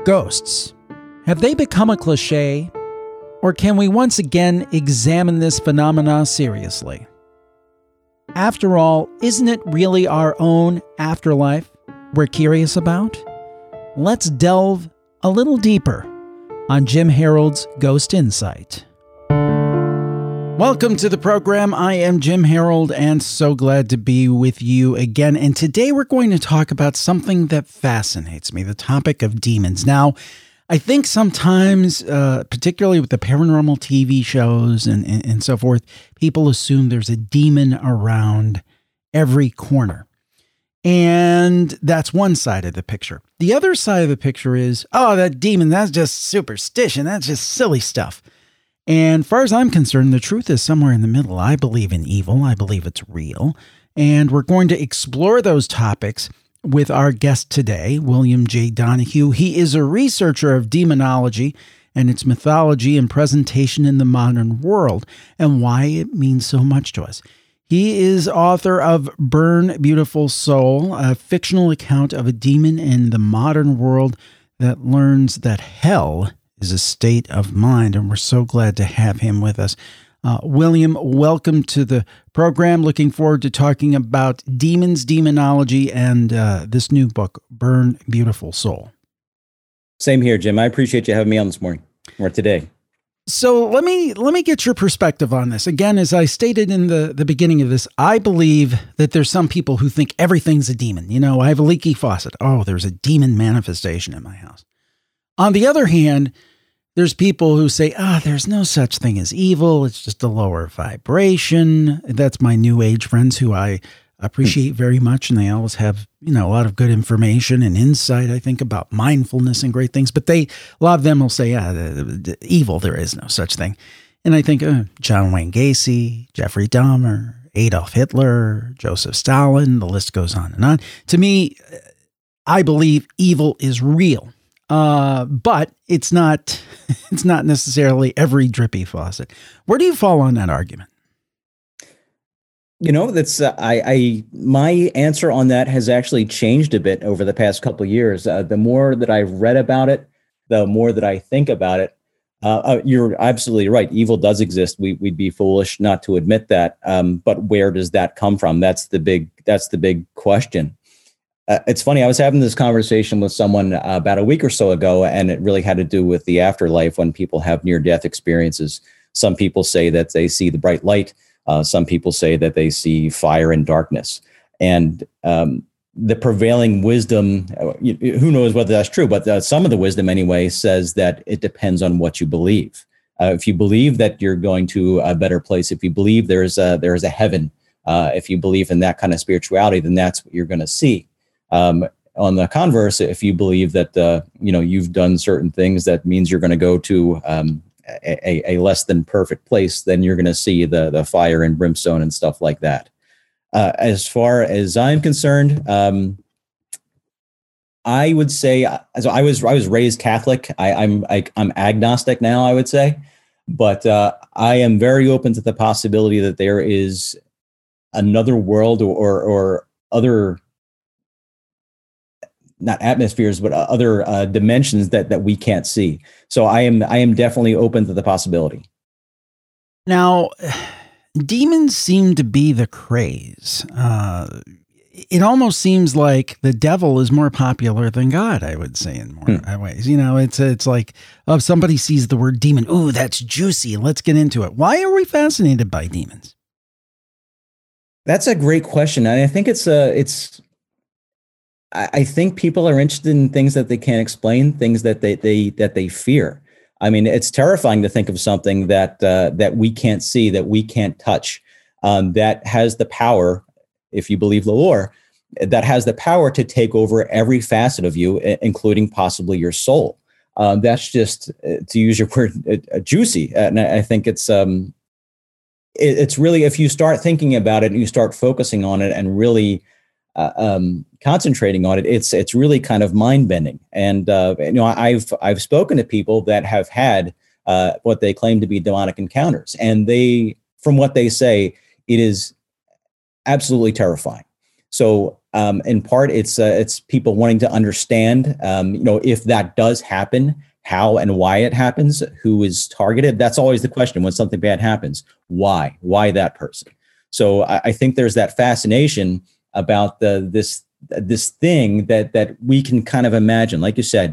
Ghosts. Have they become a cliche? Or can we once again examine this phenomena seriously? After all, isn't it really our own afterlife we're curious about? Let's delve a little deeper on Jim Harold's Ghost Insight. Welcome to the program. I am Jim Harold and so glad to be with you again. And today we're going to talk about something that fascinates me, the topic of demons. Now, I think sometimes, particularly with the paranormal TV shows and so forth, people assume there's a demon around every corner. And that's one side of the picture. The other side of the picture is, oh, that demon, that's just superstition. That's just silly stuff. And as far as I'm concerned, the truth is somewhere in the middle. I believe in evil. I believe it's real. And we're going to explore those topics with our guest today, William J. Donohue. He is a researcher of demonology and its mythology and presentation in the modern world and why it means so much to us. He is author of Burn Beautiful Soul, a fictional account of a demon in the modern world that learns that hell is a state of mind, and we're so glad to have him with us. William, welcome to the program. Looking forward to talking about demons, demonology, and this new book, Burn Beautiful Soul. Same here, Jim. I appreciate you having me on this morning or today. So let me get your perspective on this. Again, as I stated in the beginning of this, I believe that there's some people who think everything's a demon. You know, I have a leaky faucet. Oh, there's a demon manifestation in my house. On the other hand, there's people who say, there's no such thing as evil. It's just a lower vibration. That's my new age friends who I appreciate very much. And they always have, a lot of good information and insight, I think, about mindfulness and great things. But a lot of them will say, evil, there is no such thing. And I think John Wayne Gacy, Jeffrey Dahmer, Adolf Hitler, Joseph Stalin, the list goes on and on. To me, I believe evil is real. But it's not necessarily every drippy faucet. Where do you fall on that argument? That's my answer on that has actually changed a bit over the past couple of years. The more that I've read about it, the more that I think about it. You're absolutely right. Evil does exist. We'd be foolish not to admit that. But where does that come from? That's the big question. It's funny. I was having this conversation with someone about a week or so ago, and it really had to do with the afterlife when people have near-death experiences. Some people say that they see the bright light. Some people say that they see fire and darkness. And the prevailing wisdom, who knows whether that's true, but some of the wisdom anyway says that it depends on what you believe. If you believe that you're going to a better place, if you believe there is a heaven, if you believe in that kind of spirituality, then that's what you're going to see. On the converse, if you believe that, you've done certain things, that means you're going to go to a less than perfect place, then you're going to see the fire and brimstone and stuff like that. As far as I'm concerned, I would say, so I was raised Catholic. I'm agnostic now, I would say, but I am very open to the possibility that there is another world or other, not atmospheres, but other dimensions that we can't see. So I am definitely open to the possibility. Now, demons seem to be the craze. It almost seems like the devil is more popular than God, I would say, in more ways. It's like, if somebody sees the word demon, ooh, that's juicy, let's get into it. Why are we fascinated by demons? That's a great question. I think I think people are interested in things that they can't explain, things that they fear. I mean, it's terrifying to think of something that we can't see, that we can't touch, that has the power, if you believe the lore, that has the power to take over every facet of you, including possibly your soul. That's just, to use your word, juicy. And I think it's really, if you start thinking about it and you start focusing on it and really concentrating on it, it's really kind of mind bending. And I've spoken to people that have had what they claim to be demonic encounters, and from what they say, it is absolutely terrifying. So in part, it's people wanting to understand, if that does happen, how and why it happens, who is targeted. That's always the question when something bad happens. Why? Why that person? So I think there's that fascination about this thing that we can kind of imagine. Like you said,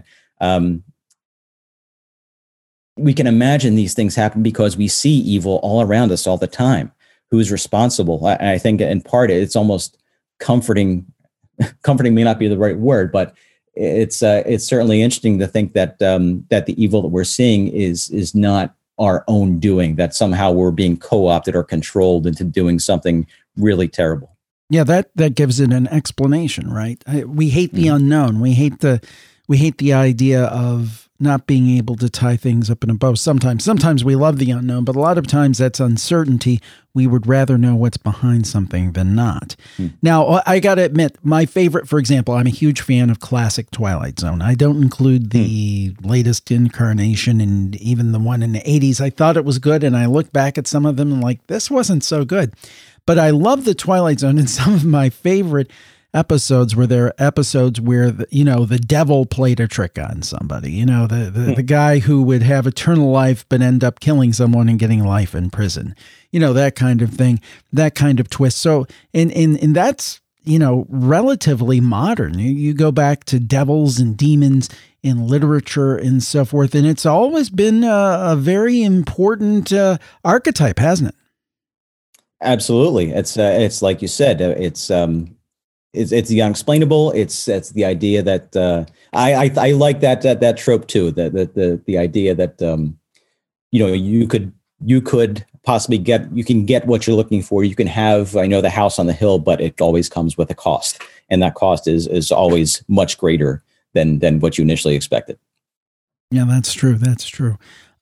we can imagine these things happen because we see evil all around us all the time. Who's responsible? I think in part it's almost comforting. Comforting may not be the right word, but it's certainly interesting to think that that the evil that we're seeing is not our own doing. That somehow we're being co-opted or controlled into doing something really terrible. Yeah, that gives it an explanation, right? We hate the unknown. We hate the idea of not being able to tie things up in a bow. Sometimes we love the unknown, but a lot of times that's uncertainty. We would rather know what's behind something than not. Now, I got to admit, my favorite, for example, I'm a huge fan of classic Twilight Zone. I don't include the latest incarnation and even the one in the 80s. I thought it was good, and I look back at some of them and like, this wasn't so good. But I love the Twilight Zone, and some of my favorite episodes where there are episodes where the devil played a trick on somebody. The guy who would have eternal life but end up killing someone and getting life in prison. That kind of thing, that kind of twist. So and that's relatively modern. You go back to devils and demons in literature and so forth, and it's always been a very important archetype, hasn't it? Absolutely. It's like you said. It's the unexplainable. It's the idea that I like that trope too. The idea that you could possibly get what you're looking for. You can have the house on the hill, but it always comes with a cost, and that cost is always much greater than what you initially expected. Yeah, that's true. That's true.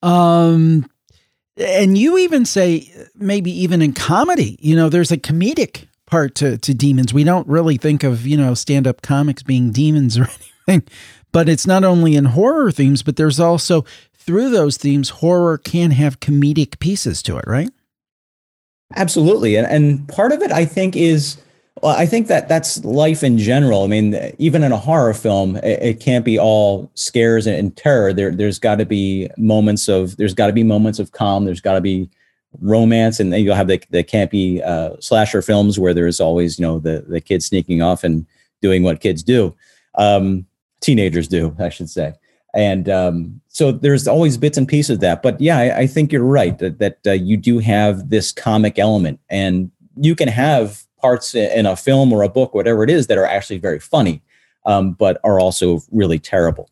And you even say maybe even in comedy, there's a comedic part to demons. We don't really think of, stand-up comics being demons or anything, but it's not only in horror themes, but there's also through those themes, horror can have comedic pieces to it, right? Absolutely. And part of it, I think, I think that's life in general. I mean, even in a horror film, it can't be all scares and terror. There's got to be moments of calm. There's got to be romance, and then you'll have the campy slasher films where there's always the kids sneaking off and doing what kids do, teenagers do, I should say. And so there's always bits and pieces of that. But yeah, I think you're right that you do have this comic element, and you can have parts in a film or a book, whatever it is, that are actually very funny, but are also really terrible.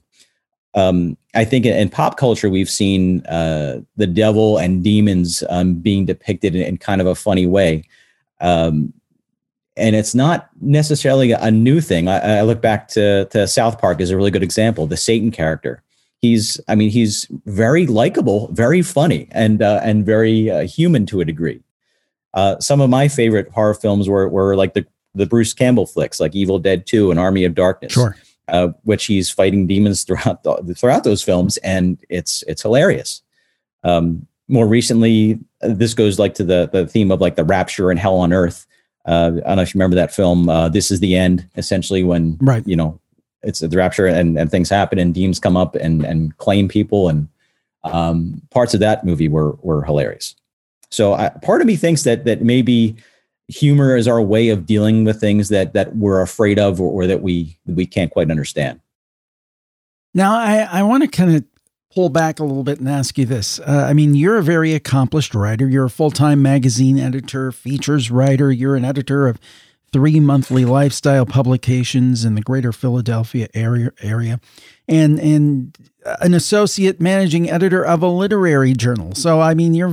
I think in pop culture, we've seen the devil and demons being depicted in kind of a funny way. And it's not necessarily a new thing. I look back to South Park as a really good example. The Satan character. He's very likable, very funny, and very human to a degree. Some of my favorite horror films were like the Bruce Campbell flicks, like Evil Dead 2 and Army of Darkness, sure. Which he's fighting demons throughout those films, and it's hilarious. More recently, this goes like to the theme of like the rapture and hell on earth. I don't know if you remember that film. This Is the End, essentially, when right. It's the rapture and things happen and demons come up and claim people, and parts of that movie were hilarious. So part of me thinks that maybe humor is our way of dealing with things that we're afraid of or that we can't quite understand. Now, I want to kind of pull back a little bit and ask you this. You're a very accomplished writer. You're a full-time magazine editor, features writer. You're an editor of 3 monthly lifestyle publications in the greater Philadelphia area, and an associate managing editor of a literary journal. So, you're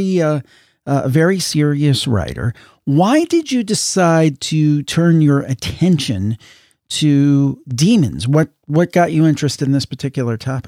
a very serious writer. Why did you decide to turn your attention to demons? What got you interested in this particular topic?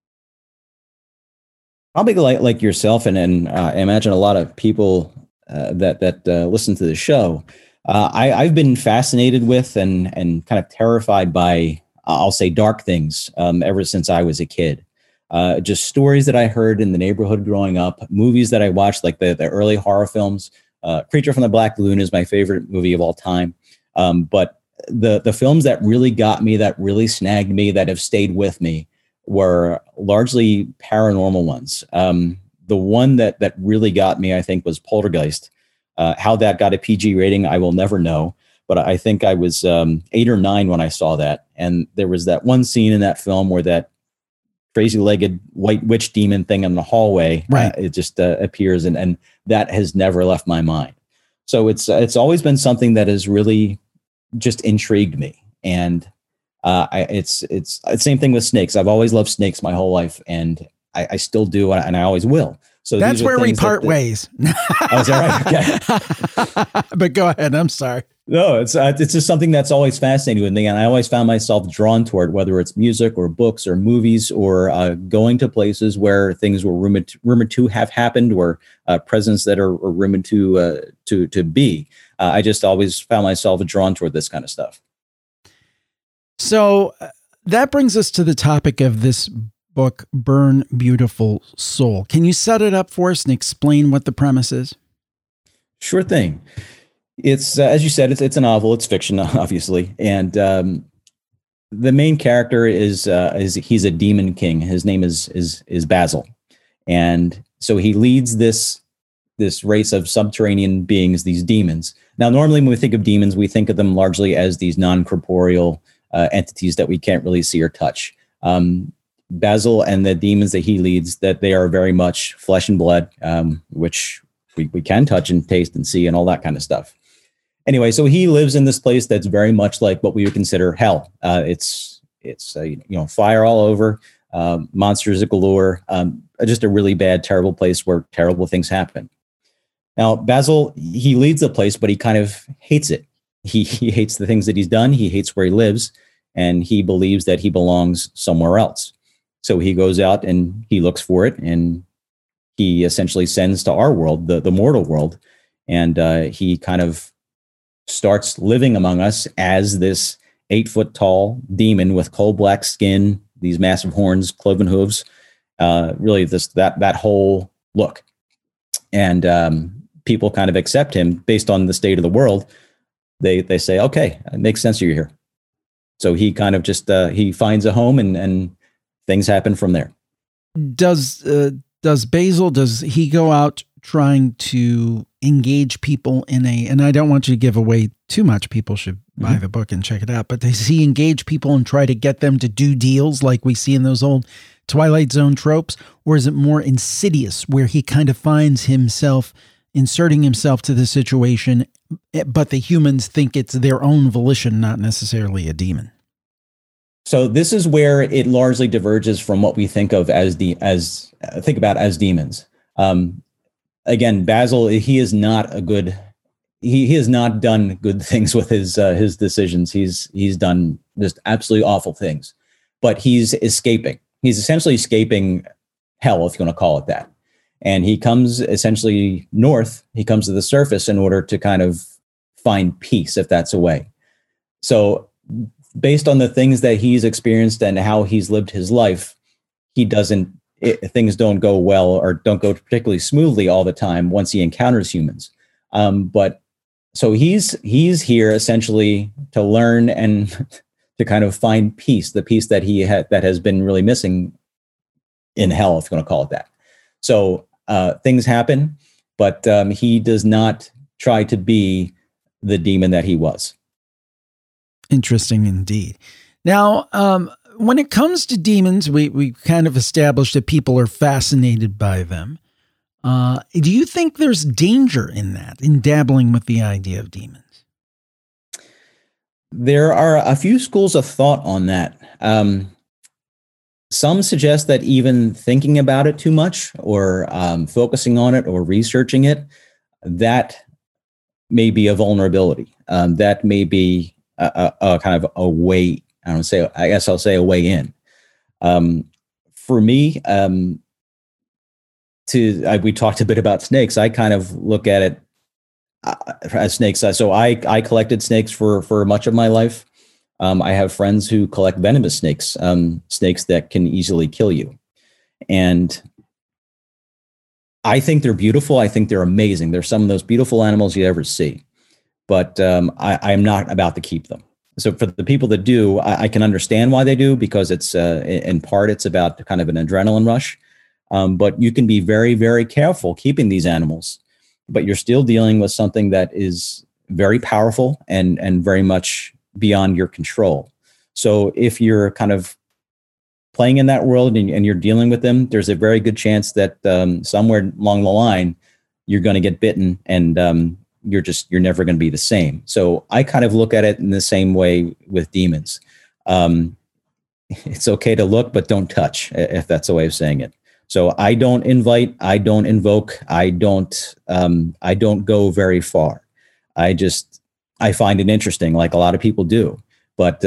Probably like yourself, and I imagine a lot of people that listen to the show. I've been fascinated with and kind of terrified by, I'll say, dark things ever since I was a kid. Just stories that I heard in the neighborhood growing up, movies that I watched, like the early horror films. Creature from the Black Lagoon is my favorite movie of all time. But the films that really got me, that really snagged me, that have stayed with me were largely paranormal ones. The one that really got me, I think, was Poltergeist. How that got a PG rating, I will never know. But I think I was 8 or 9 when I saw that. And there was that one scene in that film where that crazy-legged white witch demon thing in the hallway, right. It just appears, and that has never left my mind. So it's always been something that has really just intrigued me. And it's the same thing with snakes. I've always loved snakes my whole life, and I still do, and I always will. So that's where we part ways. Oh, is that right? Okay. But go ahead. I'm sorry. No, it's just something that's always fascinating with me, and I always found myself drawn toward, whether it's music or books or movies or going to places where things were rumored to have happened, or presence that are rumored to be. I just always found myself drawn toward this kind of stuff. So that brings us to the topic of this book, Burn Beautiful Soul. Can you set it up for us and explain what the premise is? Sure thing. It's as you said, it's a novel. It's fiction, obviously, and the main character is he's a demon king. His name is Basil, and so he leads this race of subterranean beings, these demons. Now, normally when we think of demons, we think of them largely as these non-corporeal entities that we can't really see or touch. Basil and the demons that he leads, that they are very much flesh and blood, which we can touch and taste and see and all that kind of stuff. Anyway, so he lives in this place that's very much like what we would consider hell. It's fire all over, monsters galore, just a really bad, terrible place where terrible things happen. Now, Basil, he leads the place, but he kind of hates it. He hates the things that he's done. He hates where he lives, and he believes that he belongs somewhere else. So he goes out and he looks for it, and he essentially sends to our world, the mortal world, and he kind of starts living among us as this 8-foot tall demon with coal black skin, these massive horns, cloven hooves, really that whole look. And people kind of accept him based on the state of the world. They say, okay, it makes sense you're here. So he kind of just he finds a home, and things happen from there. Does Basil, does he go out trying to engage people in and I don't want you to give away too much, people should buy the book and check it out, but does he engage people and try to get them to do deals like we see in those old Twilight Zone tropes? Or is it more insidious, where he kind of finds himself inserting himself to the situation, but the humans think it's their own volition, not necessarily a demon? So this is where it largely diverges from what we think of as demons. Again, Basil, he is not a good. He has not done good things with his decisions. He's done just absolutely awful things, but he's escaping. He's essentially escaping hell, if you want to call it that. And he comes essentially north. He comes to the surface in order to kind of find peace, if that's a way. So based on the things that he's experienced and how he's lived his life, things don't go well or don't go particularly smoothly all the time once he encounters humans. But so he's here essentially to learn and to kind of find peace, the peace that that has been really missing in hell, if you want to call it that. So things happen, but he does not try to be the demon that he was. Interesting indeed. Now, when it comes to demons, we kind of established that people are fascinated by them. Do you think there's danger in that, in dabbling with the idea of demons? There are a few schools of thought on that. Some suggest that even thinking about it too much, or focusing on it, or researching it, that may be a vulnerability. That may be a kind of a way. I guess I'll say a way in. For me, we talked a bit about snakes. I kind of look at it as snakes. So I collected snakes for much of my life. I have friends who collect venomous snakes, snakes that can easily kill you. And I think they're beautiful. I think they're amazing. They're some of those beautiful animals you ever see. but I'm not about to keep them. So for the people that do, I can understand why they do, because it's in part it's about kind of an adrenaline rush. But you can be very, very careful keeping these animals, but you're still dealing with something that is very powerful and very much beyond your control. So if you're kind of playing in that world and you're dealing with them, there's a very good chance that somewhere along the line, you're going to get bitten, and you're never going to be the same. So I kind of look at it in the same way with demons. It's okay to look, but don't touch, if that's a way of saying it. So I don't invite, I don't invoke, I don't go very far. I find it interesting, like a lot of people do, but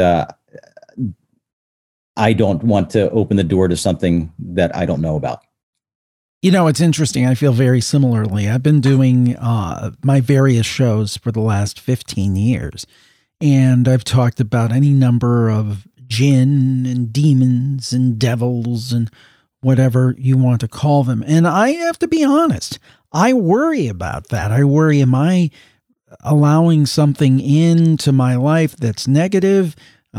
I don't want to open the door to something that I don't know about. You know, it's interesting. I feel very similarly. I've been doing my various shows for the last 15 years, and I've talked about any number of jinn and demons and devils and whatever you want to call them. And I have to be honest, I worry about that. I worry, am I allowing something into my life that's negative?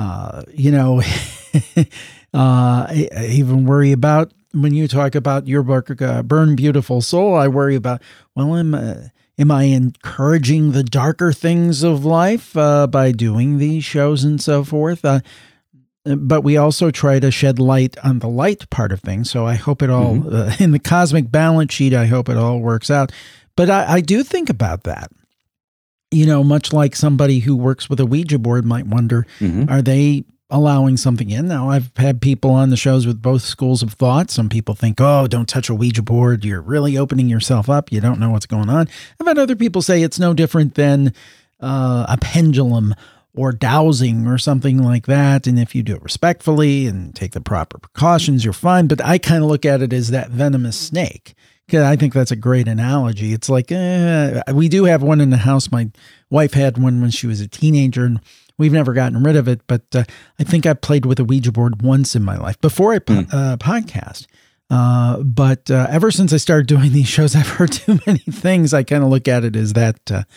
I even worry about, when you talk about your book, Burn Beautiful Soul, I worry about, well, am I encouraging the darker things of life by doing these shows and so forth? But we also try to shed light on the light part of things. So I hope it all, in the cosmic balance sheet, I hope it all works out. But I do think about that. You know, much like somebody who works with a Ouija board might wonder, are they allowing something in? Now, I've had people on the shows with both schools of thought. Some people think, oh, don't touch a Ouija board. You're really opening yourself up. You don't know what's going on. I've had other people say it's no different than a pendulum or dowsing or something like that. And if you do it respectfully and take the proper precautions, you're fine. But I kind of look at it as that venomous snake, because I think that's a great analogy. It's like, we do have one in the house. My wife had one when she was a teenager, and we've never gotten rid of it. But I think I played with a Ouija board once in my life before I podcast. But ever since I started doing these shows, I've heard too many things. I kind of look at it as that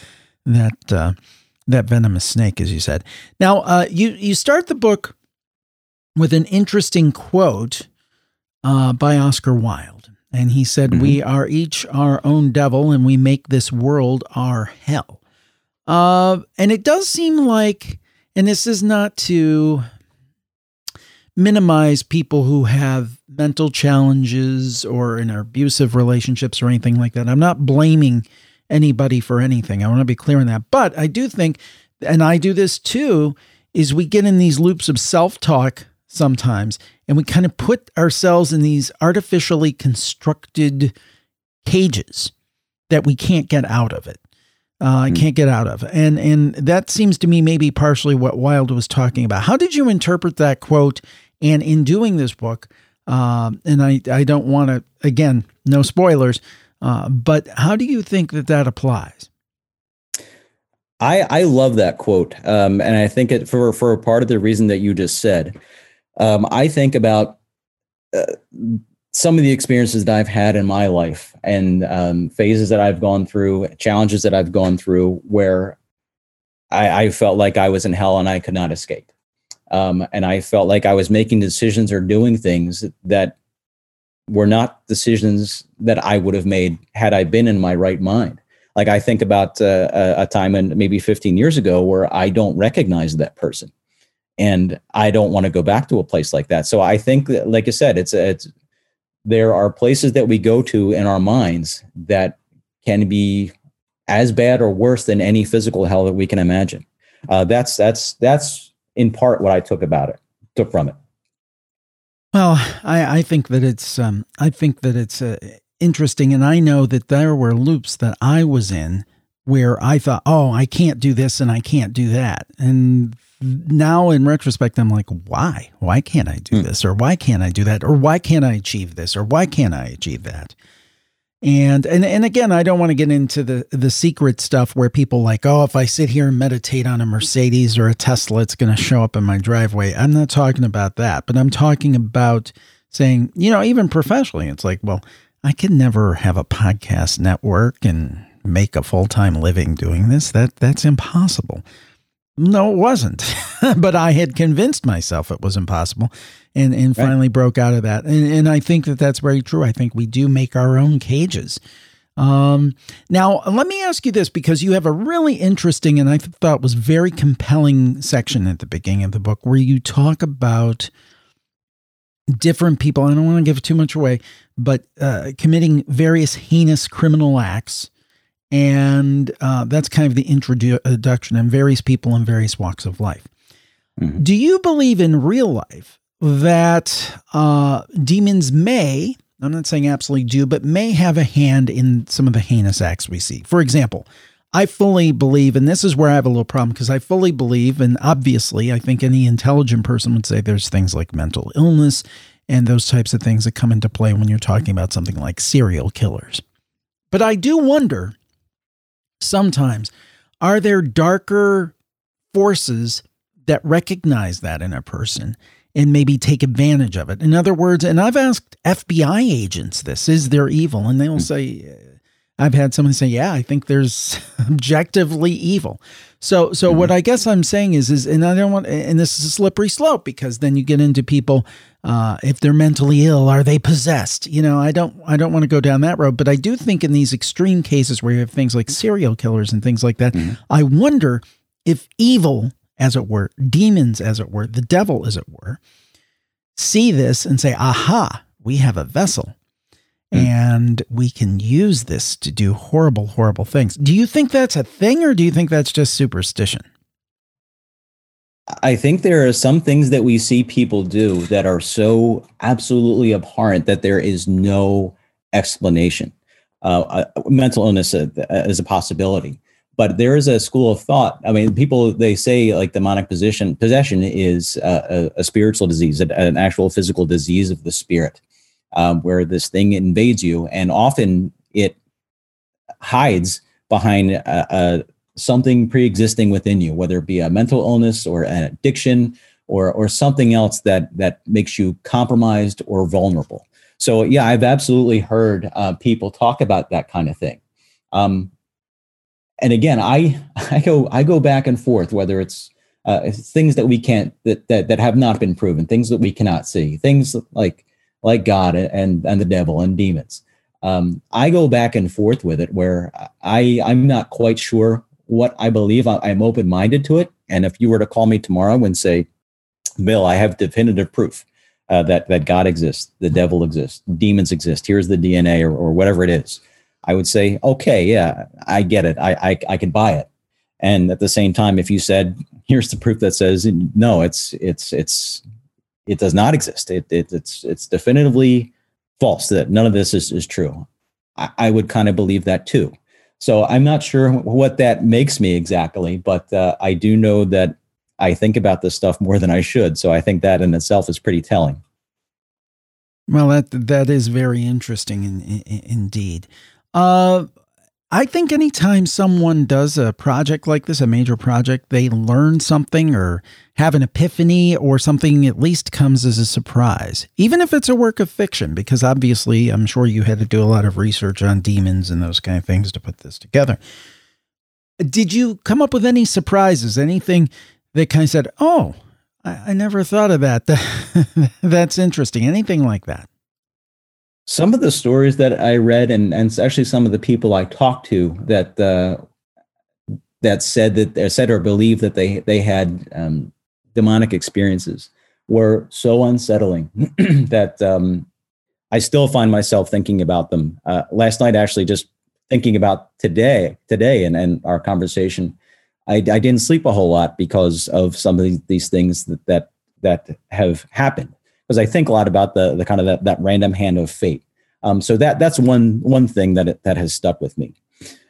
venomous snake, as you said. Now, you start the book with an interesting quote by Oscar Wilde. And he said, we are each our own devil, and we make this world our hell. And it does seem like, and this is not to minimize people who have mental challenges or in abusive relationships or anything like that. I'm not blaming anybody for anything. I want to be clear on that. But I do think, and I do this too, is we get in these loops of self-talk sometimes, and we kind of put ourselves in these artificially constructed cages that we can't get out of it. Can't get out of. And that seems to me maybe partially what Wilde was talking about. How did you interpret that quote? And in doing this book, and I don't want to, again, no spoilers, but how do you think that applies? I love that quote. And I think it for a part of the reason that you just said. I think about some of the experiences that I've had in my life and phases that I've gone through, challenges that I've gone through where I felt like I was in hell and I could not escape. And I felt like I was making decisions or doing things that were not decisions that I would have made had I been in my right mind. Like I think about a time in maybe 15 years ago where I don't recognize that person. And I don't want to go back to a place like that. So I think that, like I said, there are places that we go to in our minds that can be as bad or worse than any physical hell that we can imagine. That's in part what I took from it. Well, I think that it's interesting, and I know that there were loops that I was in where I thought, oh, I can't do this and I can't do that, and now in retrospect, I'm like, why? Why can't I do this? Or why can't I do that? Or why can't I achieve this? Or why can't I achieve that? And again, I don't want to get into the secret stuff where people like, oh, if I sit here and meditate on a Mercedes or a Tesla, it's going to show up in my driveway. I'm not talking about that, but I'm talking about saying, even professionally, it's like, well, I could never have a podcast network and make a full-time living doing this. That's impossible. No, it wasn't. But I had convinced myself it was impossible and finally broke out of that. And I think that's very true. I think we do make our own cages. Now, let me ask you this, because you have a really interesting and I thought was very compelling section at the beginning of the book where you talk about different people. I don't want to give too much away, but committing various heinous criminal acts. And that's kind of the introduction, and various people in various walks of life. Mm-hmm. Do you believe in real life that demons may, I'm not saying absolutely do, but may have a hand in some of the heinous acts we see? For example, I fully believe, and this is where I have a little problem, because I fully believe, and obviously I think any intelligent person would say there's things like mental illness and those types of things that come into play when you're talking about something like serial killers. But I do wonder, sometimes, are there darker forces that recognize that in a person and maybe take advantage of it? In other words, and I've asked FBI agents this, is there evil? And they will say, I've had someone say, yeah, I think there's objectively evil. So what I guess I'm saying is, and I don't want, and this is a slippery slope, because then you get into people, if they're mentally ill, are they possessed? I don't want to go down that road, but I do think in these extreme cases where you have things like serial killers and things like that, I wonder if evil, as it were, demons, as it were, the devil, as it were, see this and say, aha, we have a vessel. And we can use this to do horrible, horrible things. Do you think that's a thing, or do you think that's just superstition? I think there are some things that we see people do that are so absolutely abhorrent that there is no explanation. Mental illness is a possibility, but there is a school of thought. I mean, people, they say like demonic possession is a spiritual disease, an actual physical disease of the spirit. Where this thing invades you, and often it hides behind something pre-existing within you, whether it be a mental illness or an addiction or something else that makes you compromised or vulnerable. So yeah, I've absolutely heard people talk about that kind of thing. And again, I go back and forth, whether it's things that we can't, that have not been proven, things that we cannot see, things like God and the devil and demons. I go back and forth with it, where I'm not quite sure what I believe. I'm open-minded to it. And if you were to call me tomorrow and say, Bill, I have definitive proof that God exists, the devil exists, demons exist, here's the DNA or whatever it is, I would say, okay, yeah, I get it. I can buy it. And at the same time, if you said, here's the proof that says, no, it does not exist, it's definitively false, that none of this is true, I would kind of believe that too. So I'm not sure what that makes me exactly, but I do know that I think about this stuff more than I should. So I think that in itself is pretty telling. Well, that is very interesting indeed. I think anytime someone does a project like this, a major project, they learn something or have an epiphany or something at least comes as a surprise, even if it's a work of fiction, because obviously I'm sure you had to do a lot of research on demons and those kind of things to put this together. Did you come up with any surprises, anything that kind of said, oh, I never thought of that. That's interesting. Anything like that? Some of the stories that I read, and actually some of the people I talked to that said or believed that they had demonic experiences, were so unsettling that I still find myself thinking about them. Last night, actually, just thinking about today, and our conversation, I didn't sleep a whole lot because of some of these things that have happened. Because I think a lot about the kind of that random hand of fate. So that's one thing that has stuck with me.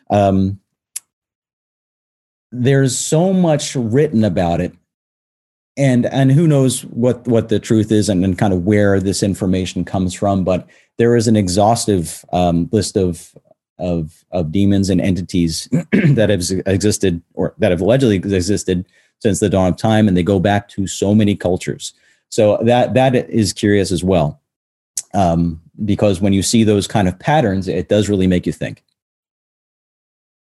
There's so much written about it, and who knows what the truth is and kind of where this information comes from. But there is an exhaustive list of demons and entities that have existed or that have allegedly existed since the dawn of time, and they go back to so many cultures. So that is curious as well, because when you see those kind of patterns, it does really make you think.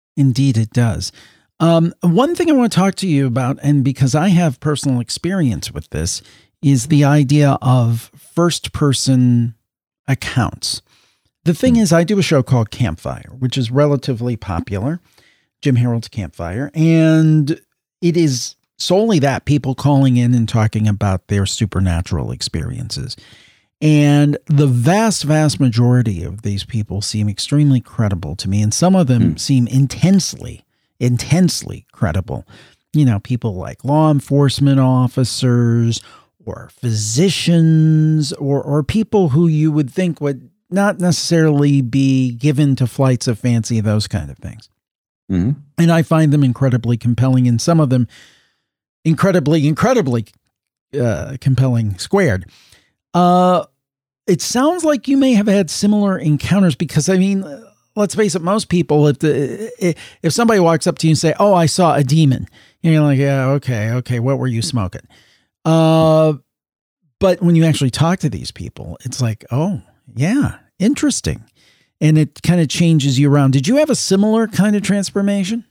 Indeed, it does. One thing I want to talk to you about, and because I have personal experience with this, is the idea of first-person accounts. The thing is, I do a show called Campfire, which is relatively popular, Jim Harold's Campfire, and it is solely that, people calling in and talking about their supernatural experiences. And the vast, vast majority of these people seem extremely credible to me, and some of them seem intensely credible. You know, people like law enforcement officers or physicians or people who you would think would not necessarily be given to flights of fancy, those kind of things. Mm-hmm. And I find them incredibly compelling, and some of them incredibly compelling squared. It sounds like you may have had similar encounters, because, I mean, let's face it, most people, if somebody walks up to you and say, "Oh, I saw a demon," you're like, "Yeah, okay, what were you smoking?" But when you actually talk to these people, it's like, "Oh, yeah, interesting." And it kind of changes you around. Did you have a similar kind of transformation?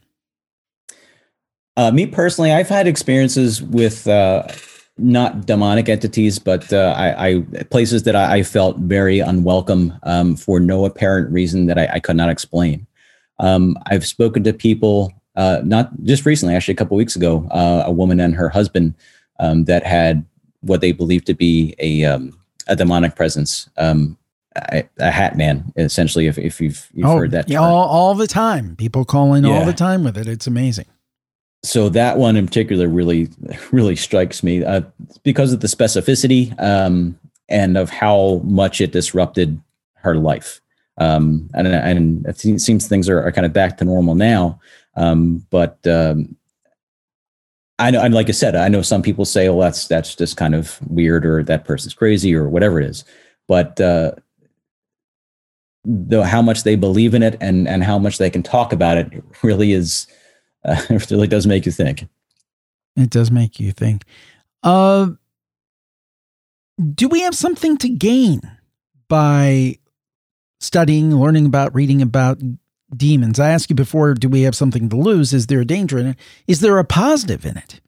Me personally, I've had experiences with not demonic entities, but I places that I felt very unwelcome for no apparent reason that I could not explain. I've spoken to people, not just recently, actually a couple of weeks ago, a woman and her husband that had what they believed to be a demonic presence. A hat man, essentially, if you've heard that term. Yeah, all the time. People call in all the time with it. It's amazing. So that one in particular really strikes me because of the specificity and of how much it disrupted her life. And it seems things are kind of back to normal now. But I know, and like I said, I know some people say, "Oh, that's just kind of weird," or "that person's crazy," or whatever it is. But how much they believe in it and how much they can talk about it really is, it really does make you think. It does make you think. Do we have something to gain by studying, learning about, reading about demons? I asked you before, do we have something to lose? Is there a danger in it? Is there a positive in it?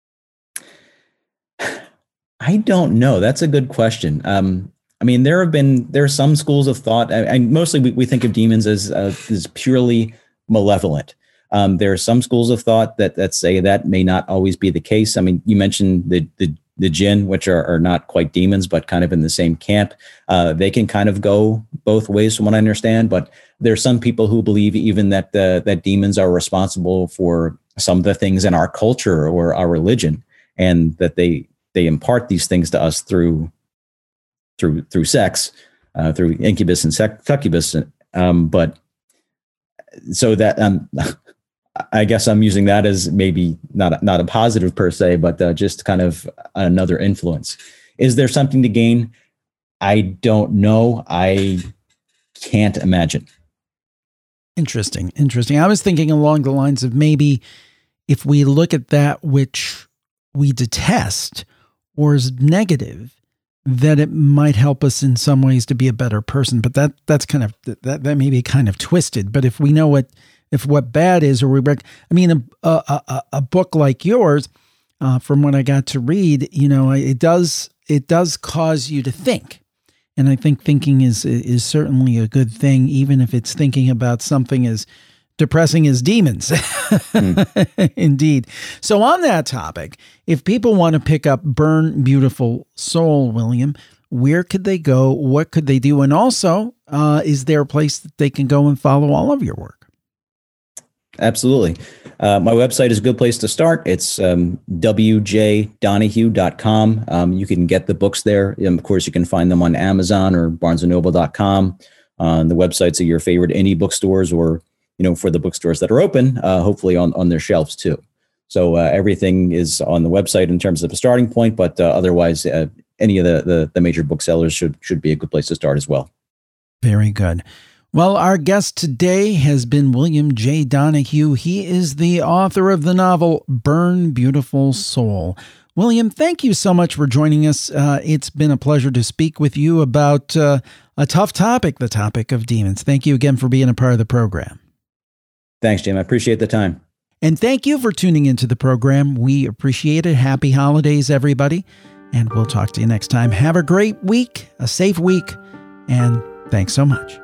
I don't know. That's a good question. I mean, there are some schools of thought, and mostly we think of demons as purely malevolent. There are some schools of thought that say that may not always be the case. I mean, you mentioned the jinn, which are not quite demons, but kind of in the same camp. They can kind of go both ways, from what I understand. But there are some people who believe even that that demons are responsible for some of the things in our culture or our religion, and that they impart these things to us through sex, through incubus and succubus. But so that I guess I'm using that as maybe not a positive per se, but just kind of another influence. Is there something to gain? I don't know. I can't imagine. Interesting. I was thinking along the lines of maybe if we look at that which we detest or is negative, that it might help us in some ways to be a better person. But that's kind of that may be kind of twisted. But if we know what bad is, or I mean, a book like yours, from what I got to read, you know, it does cause you to think. And I think thinking is certainly a good thing, even if it's thinking about something as depressing as demons. Indeed. So on that topic, if people want to pick up Burn Beautiful Soul, William, where could they go? What could they do? And also, is there a place that they can go and follow all of your work? Absolutely. My website is a good place to start. It's wjdonahue.com. You can get the books there. And of course, you can find them on Amazon or barnesandnoble.com. The websites of your favorite indie bookstores, or, you know, for the bookstores that are open, hopefully on their shelves too. So everything is on the website in terms of a starting point, but otherwise, any of the major booksellers should be a good place to start as well. Very good. Well, our guest today has been William J. Donahue. He is the author of the novel Burn Beautiful Soul. William, thank you so much for joining us. It's been a pleasure to speak with you about a tough topic, the topic of demons. Thank you again for being a part of the program. Thanks, Jim. I appreciate the time. And thank you for tuning into the program. We appreciate it. Happy holidays, everybody. And we'll talk to you next time. Have a great week, a safe week, and thanks so much.